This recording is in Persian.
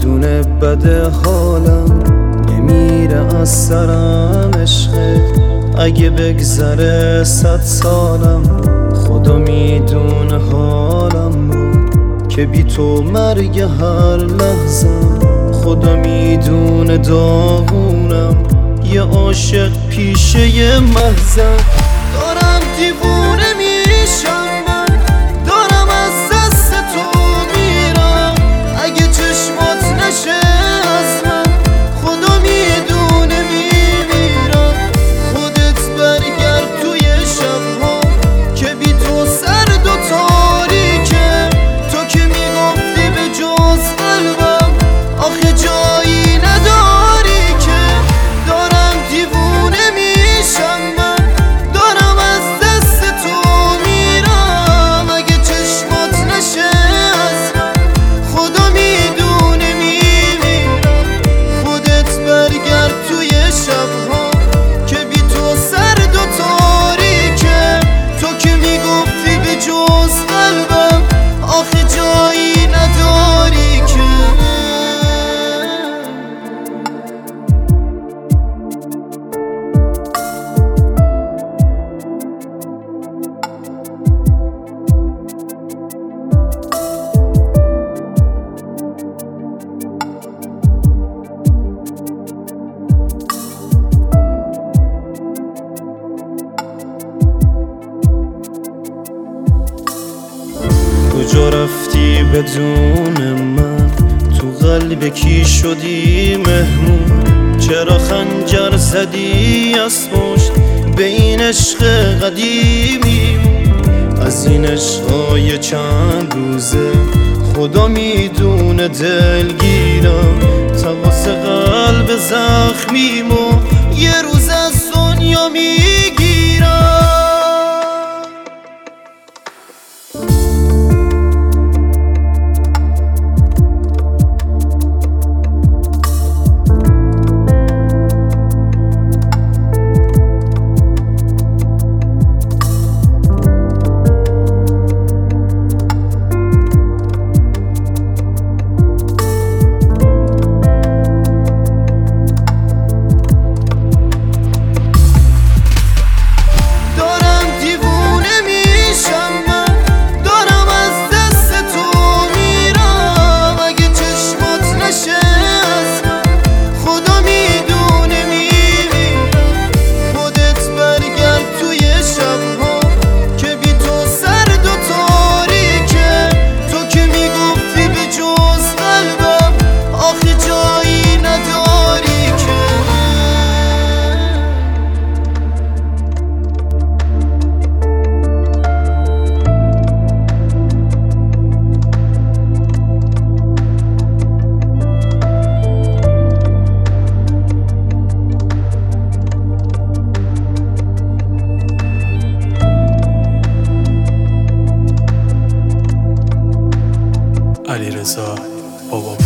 میدونه بده حالم، نمیره از سرم عشقت. اگه بگذره 100 سالم، خدا میدونه حالم رو که بی تو مرگ هر لحظم. خدا میدونه داغونم، یه عاشق پیشه یه محزن. دارم دیوونه میشم، من دارم از دست تو میرم. اگه چشمات نشه از من، خدا میدونه میمیرم. خودت برگرد توی شبها که بی تو سرد و تاریکه. تو که میگفتی به جز قلبم آخه جایی نداری که. دارم دیوونه میشم، من دارم از دست تو میرم. اگه چشمات نشه از من، خدا میدونه میمیرم. خودت برگرد توی شبها که بی تو سرد و تاریکه. تو که میگفتی به جز قلبم آخه جایی نداری که. کجا رفتی بدون من؟ تو قلب کی شدی مهمون؟ چرا خنجر زدی از پشت به این عشق قدیمیمون؟ از این عشقای چند روزه خدا میدونه دلگیرم. تماس قلب زخمیمو یه روز از دنیا میگیرم. علیرضا بابا